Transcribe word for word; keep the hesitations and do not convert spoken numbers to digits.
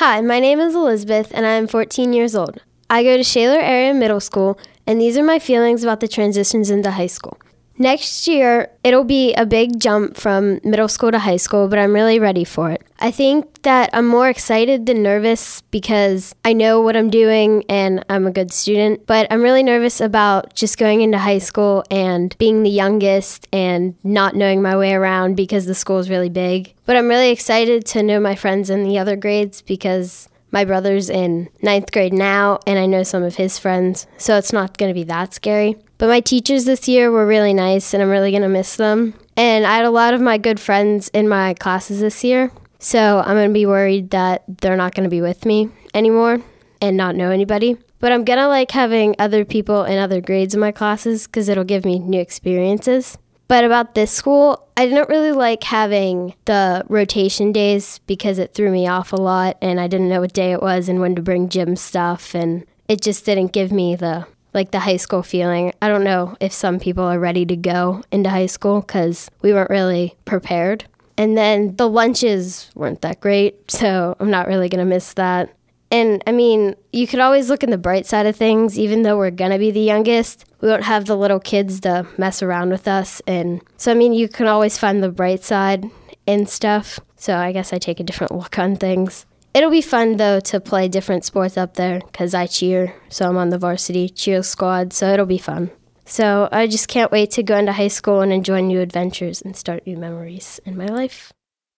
Hi, my name is Elizabeth, and I am fourteen years old. I go to Shaler Area Middle School, and these are my feelings about the transitions into high school. Next year, it'll be a big jump from middle school to high school, but I'm really ready for it. I think that I'm more excited than nervous because I know what I'm doing and I'm a good student, but I'm really nervous about just going into high school and being the youngest and not knowing my way around because the school is really big. But I'm really excited to know my friends in the other grades because my brother's in ninth grade now, and I know some of his friends, so it's not going to be that scary. But my teachers this year were really nice, and I'm really going to miss them. And I had a lot of my good friends in my classes this year, so I'm going to be worried that they're not going to be with me anymore and not know anybody. But I'm going to like having other people in other grades in my classes because it'll give me new experiences. But about this school, I didn't really like having the rotation days because it threw me off a lot and I didn't know what day it was and when to bring gym stuff, and it just didn't give me the like the high school feeling. I don't know if some people are ready to go into high school because we weren't really prepared. And then the lunches weren't that great, so I'm not really going to miss that. And, I mean, you could always look in the bright side of things. Even though we're going to be the youngest, we won't have the little kids to mess around with us. And so, I mean, you can always find the bright side in stuff. So I guess I take a different look on things. It'll be fun, though, to play different sports up there because I cheer. So I'm on the varsity cheer squad, so it'll be fun. So I just can't wait to go into high school and enjoy new adventures and start new memories in my life.